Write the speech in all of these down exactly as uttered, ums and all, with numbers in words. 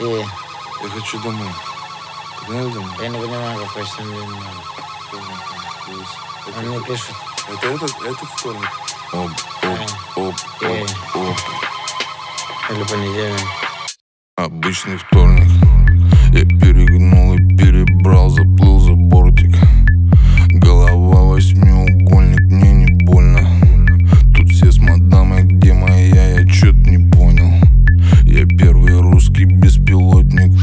И Я хочу домой. Погнали домой? я не понимаю, какой семьи надо. Он мне пишет. Это этот, этот вторник. Оп, Э. оп, оп, Э. оп, оп. Или понедельник. Обычный вторник. Я перегнул и перебрал, заплыл за бортик. Голова восьмиугольник, мне не больно. Тут все с мадамой, где моя, я чё-то не понял. Я первый русский беспилотник.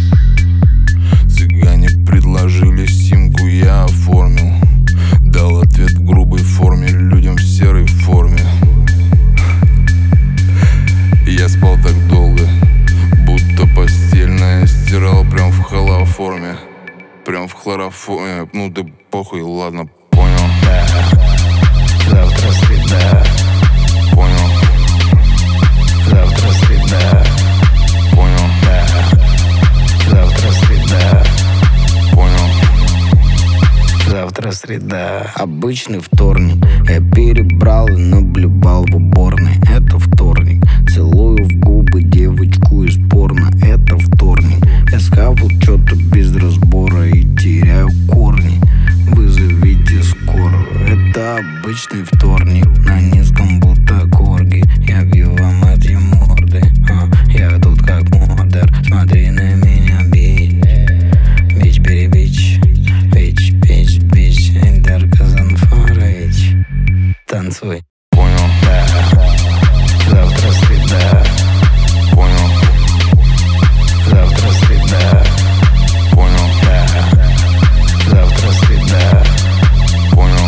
Цыгане предложили симку, я оформил. Дал ответ в грубой форме людям в серой форме. Я спал так долго, будто постельное стирал прям в хлороформе. Прям в хлороформе. Ну да похуй, ладно, понял. Да, завтра среда. Понял, Завтра среда. понял, Да, завтра среда. понял. Завтра среда. Обычный вторник. Я перебрал и наблюдал в уборной. Это вторник. Целую в губы девочку из порно. Это вторник. Я схавал что-то без разбора и теряю корни. Вызовите скорую. Это обычный вторник. На низком будто корги. Я бью вам эти морды. А, я тут как модер. Смотри на меня, бич. Бич, перебич. Бич, бич, бич. Интер Казанфарович. Танцуй. Понял, Да, завтра среда. понял, Завтра среда. понял, Да, завтра среда. понял.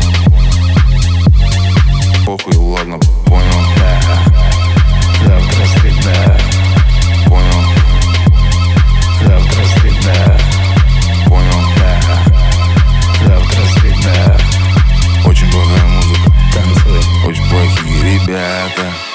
Похуй, ладно, понял, Да, завтра среда. понял, Завтра среда. понял. Да, завтра среда. Очень плохая музыка, Танцуй. очень плохие ребята.